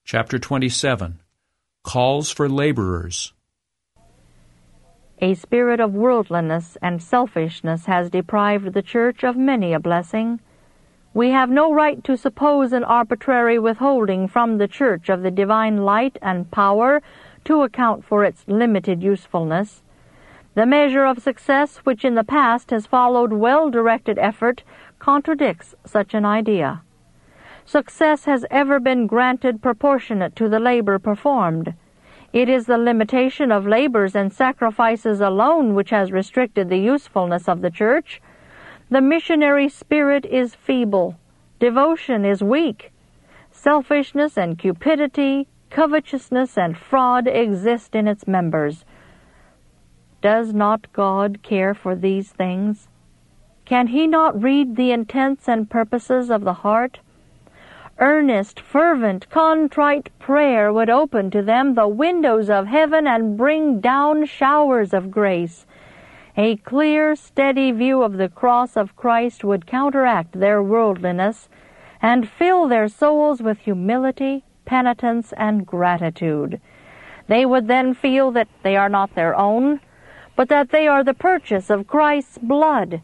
Chapter 27. Calls for Laborers. A spirit of worldliness and selfishness has deprived the church of many a blessing. We have no right to suppose an arbitrary withholding from the church of the divine light and power to account for its limited usefulness. The measure of success which in the past has followed well-directed effort contradicts such an idea. Success has ever been granted proportionate to the labor performed. It is the limitation of labors and sacrifices alone which has restricted the usefulness of the church. The missionary spirit is feeble. Devotion is weak. Selfishness and cupidity, covetousness and fraud exist in its members. Does not God care for these things? Can He not read the intents and purposes of the heart? Earnest, fervent, contrite prayer would open to them the windows of heaven and bring down showers of grace. A clear, steady view of the cross of Christ would counteract their worldliness and fill their souls with humility, penitence, and gratitude. They would then feel that they are not their own, but that they are the purchase of Christ's blood.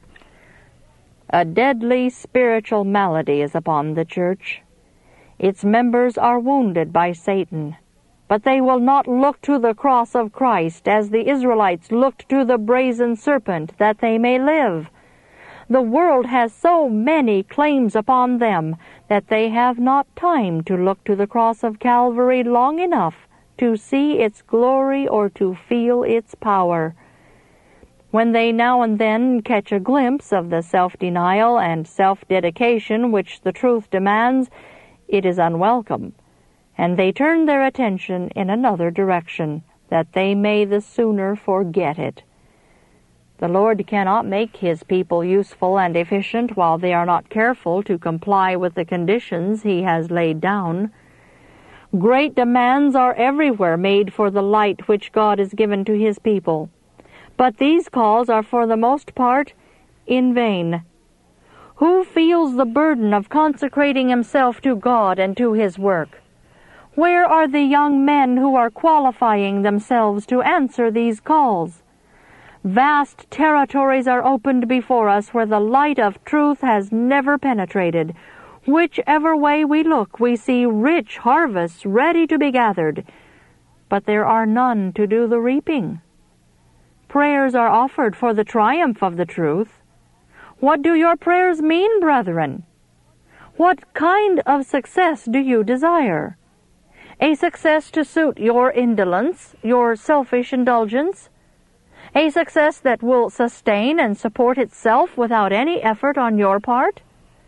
A deadly spiritual malady is upon the church. Its members are wounded by Satan, but they will not look to the cross of Christ as the Israelites looked to the brazen serpent that they may live. The world has so many claims upon them that they have not time to look to the cross of Calvary long enough to see its glory or to feel its power. When they now and then catch a glimpse of the self-denial and self-dedication which the truth demands, it is unwelcome, and they turn their attention in another direction, that they may the sooner forget it. The Lord cannot make His people useful and efficient while they are not careful to comply with the conditions He has laid down. Great demands are everywhere made for the light which God has given to His people. But these calls are for the most part in vain. Who feels the burden of consecrating himself to God and to His work? Where are the young men who are qualifying themselves to answer these calls? Vast territories are opened before us where the light of truth has never penetrated. Whichever way we look, we see rich harvests ready to be gathered, but there are none to do the reaping. Prayers are offered for the triumph of the truth. What do your prayers mean, brethren? What kind of success do you desire? A success to suit your indolence, your selfish indulgence? A success that will sustain and support itself without any effort on your part?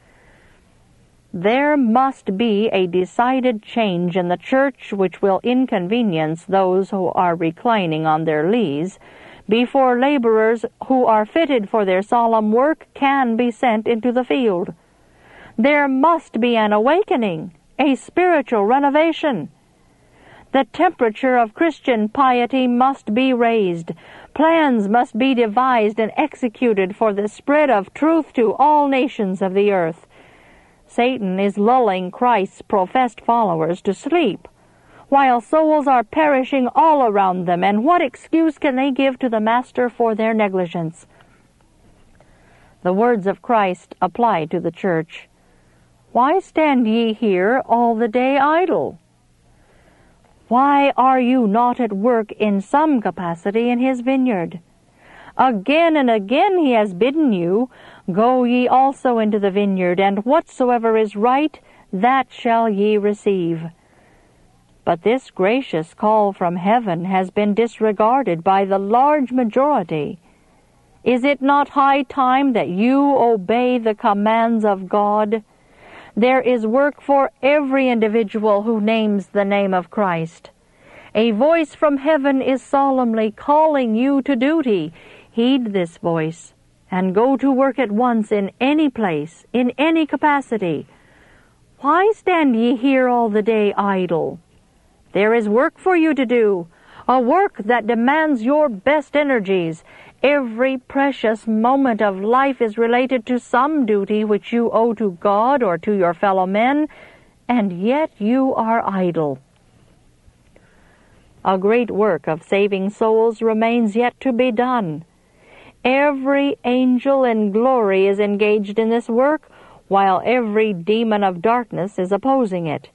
There must be a decided change in the church which will inconvenience those who are reclining on their lees, before laborers who are fitted for their solemn work can be sent into the field. There must be an awakening, a spiritual renovation. The temperature of Christian piety must be raised. Plans must be devised and executed for the spread of truth to all nations of the earth. Satan is lulling Christ's professed followers to sleep, while souls are perishing all around them, and what excuse can they give to the Master for their negligence? The words of Christ apply to the church. Why stand ye here all the day idle? Why are you not at work in some capacity in His vineyard? Again and again He has bidden you, Go ye also into the vineyard, and whatsoever is right, that shall ye receive. But this gracious call from heaven has been disregarded by the large majority. Is it not high time that you obey the commands of God? There is work for every individual who names the name of Christ. A voice from heaven is solemnly calling you to duty. Heed this voice, and go to work at once in any place, in any capacity. Why stand ye here all the day idle? There is work for you to do, a work that demands your best energies. Every precious moment of life is related to some duty which you owe to God or to your fellow men, and yet you are idle. A great work of saving souls remains yet to be done. Every angel in glory is engaged in this work, while every demon of darkness is opposing it.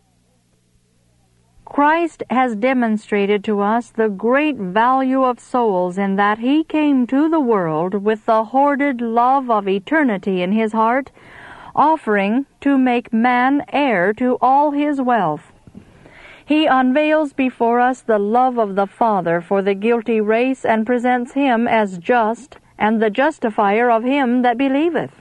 Christ has demonstrated to us the great value of souls in that He came to the world with the hoarded love of eternity in His heart, offering to make man heir to all His wealth. He unveils before us the love of the Father for the guilty race and presents Him as just and the justifier of him that believeth.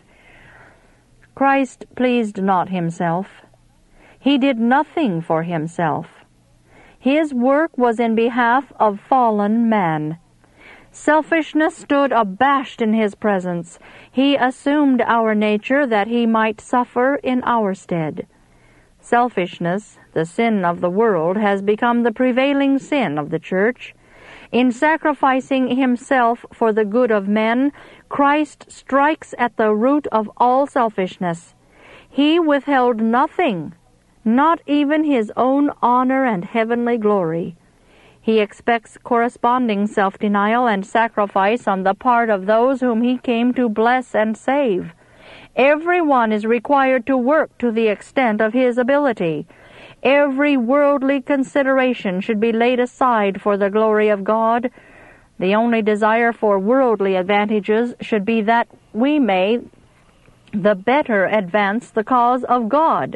Christ pleased not Himself. He did nothing for Himself. His work was in behalf of fallen man. Selfishness stood abashed in His presence. He assumed our nature that He might suffer in our stead. Selfishness, the sin of the world, has become the prevailing sin of the Church. In sacrificing Himself for the good of men, Christ strikes at the root of all selfishness. He withheld nothing, not even His own honor and heavenly glory. He expects corresponding self-denial and sacrifice on the part of those whom He came to bless and save. Everyone is required to work to the extent of his ability. Every worldly consideration should be laid aside for the glory of God. The only desire for worldly advantages should be that we may the better advance the cause of God.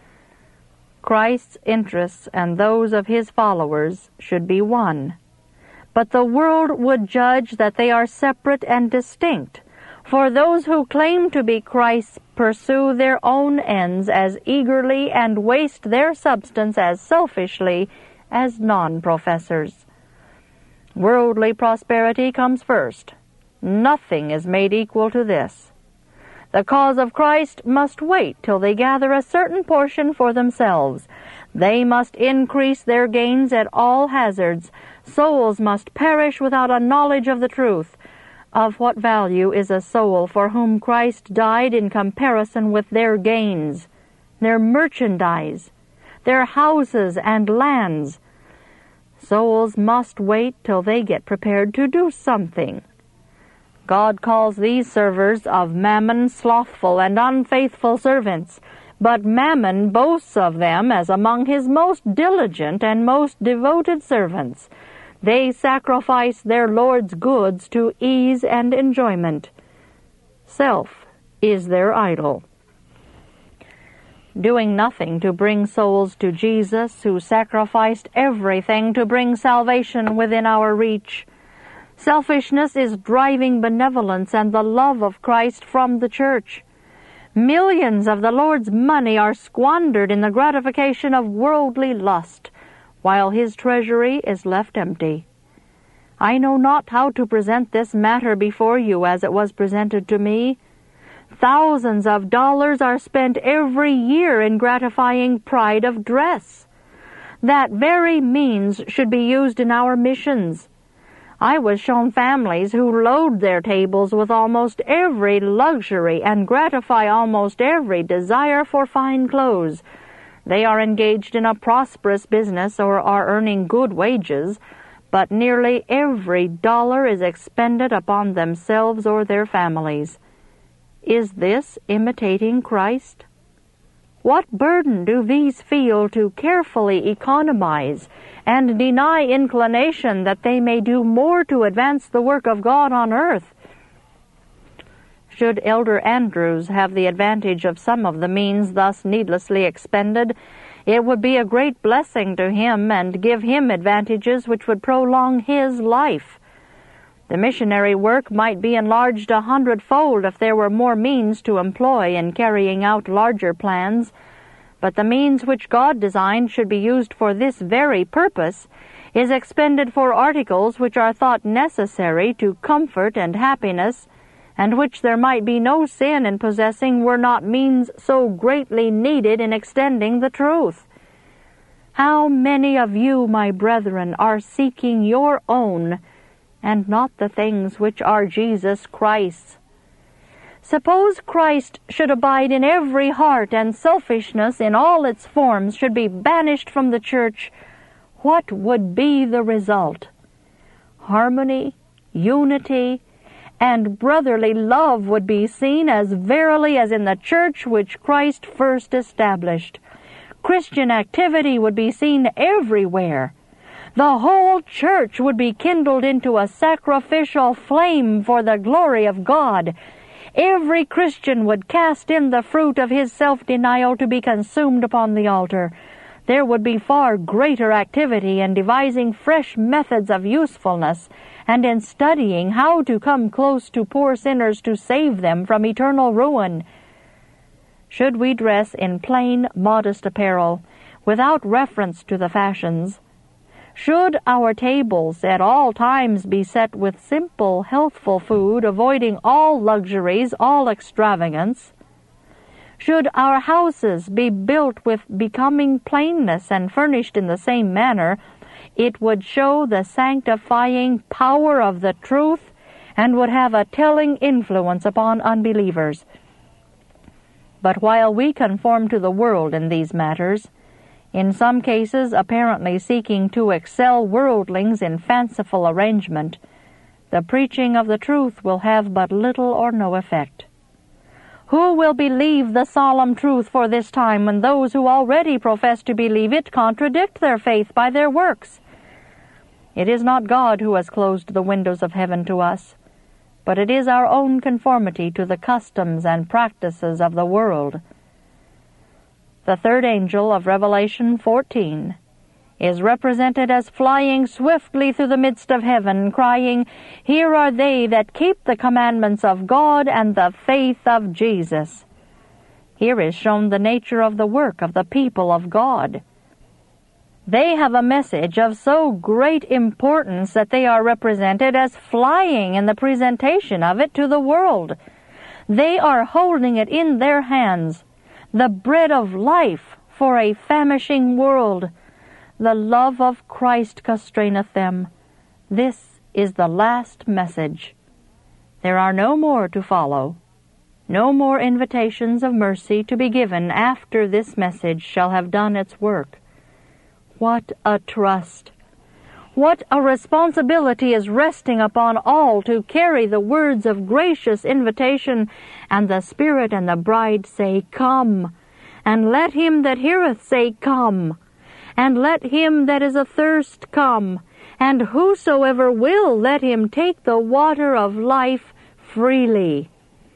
Christ's interests and those of His followers should be one. But the world would judge that they are separate and distinct, for those who claim to be Christ's pursue their own ends as eagerly and waste their substance as selfishly as non-professors. Worldly prosperity comes first. Nothing is made equal to this. The cause of Christ must wait till they gather a certain portion for themselves. They must increase their gains at all hazards. Souls must perish without a knowledge of the truth. Of what value is a soul for whom Christ died in comparison with their gains, their merchandise, their houses and lands? Souls must wait till they get prepared to do something. God calls these servers of Mammon slothful and unfaithful servants, but Mammon boasts of them as among his most diligent and most devoted servants. They sacrifice their Lord's goods to ease and enjoyment. Self is their idol. Doing nothing to bring souls to Jesus, who sacrificed everything to bring salvation within our reach. Selfishness is driving benevolence and the love of Christ from the Church. Millions of the Lord's money are squandered in the gratification of worldly lust, while His treasury is left empty. I know not how to present this matter before you as it was presented to me. Thousands of dollars are spent every year in gratifying pride of dress. That very means should be used in our missions. I was shown families who load their tables with almost every luxury and gratify almost every desire for fine clothes. They are engaged in a prosperous business or are earning good wages, but nearly every dollar is expended upon themselves or their families. Is this imitating Christ? What burden do these feel to carefully economize and deny inclination that they may do more to advance the work of God on earth? Should Elder Andrews have the advantage of some of the means thus needlessly expended, it would be a great blessing to him and give him advantages which would prolong his life. The missionary work might be enlarged 100-fold if there were more means to employ in carrying out larger plans, but the means which God designed should be used for this very purpose is expended for articles which are thought necessary to comfort and happiness, and which there might be no sin in possessing were not means so greatly needed in extending the truth. How many of you, my brethren, are seeking your own, and not the things which are Jesus Christ's? Suppose Christ should abide in every heart, and selfishness in all its forms should be banished from the church, what would be the result? Harmony, unity, and brotherly love would be seen as verily as in the church which Christ first established. Christian activity would be seen everywhere. The whole church would be kindled into a sacrificial flame for the glory of God. Every Christian would cast in the fruit of his self-denial to be consumed upon the altar. There would be far greater activity in devising fresh methods of usefulness and in studying how to come close to poor sinners to save them from eternal ruin. Should we dress in plain, modest apparel, without reference to the fashions? Should our tables at all times be set with simple, healthful food, avoiding all luxuries, all extravagance? Should our houses be built with becoming plainness and furnished in the same manner, it would show the sanctifying power of the truth and would have a telling influence upon unbelievers. But while we conform to the world in these matters, in some cases apparently seeking to excel worldlings in fanciful arrangement, the preaching of the truth will have but little or no effect. Who will believe the solemn truth for this time when those who already profess to believe it contradict their faith by their works? It is not God who has closed the windows of heaven to us, but it is our own conformity to the customs and practices of the world. The third angel of Revelation 14 is represented as flying swiftly through the midst of heaven, crying, "Here are they that keep the commandments of God and the faith of Jesus." Here is shown the nature of the work of the people of God. They have a message of so great importance that they are represented as flying in the presentation of it to the world. They are holding it in their hands, the bread of life for a famishing world. The love of Christ constraineth them. This is the last message. There are no more to follow. No more invitations of mercy to be given after this message shall have done its work. What a trust! What a responsibility is resting upon all to carry the words of gracious invitation, and the Spirit and the bride say, "Come," and let him that heareth say, "Come," and let him that is athirst come, and whosoever will, let him take the water of life freely.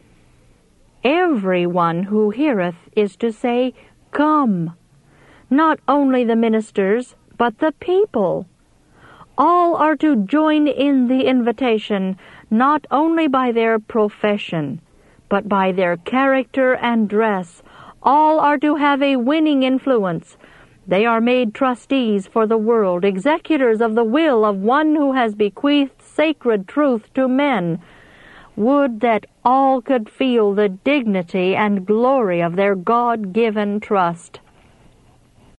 Everyone who heareth is to say, "Come." Not only the ministers, but the people. All are to join in the invitation, not only by their profession, but by their character and dress. All are to have a winning influence. They are made trustees for the world, executors of the will of one who has bequeathed sacred truth to men. Would that all could feel the dignity and glory of their God-given trust.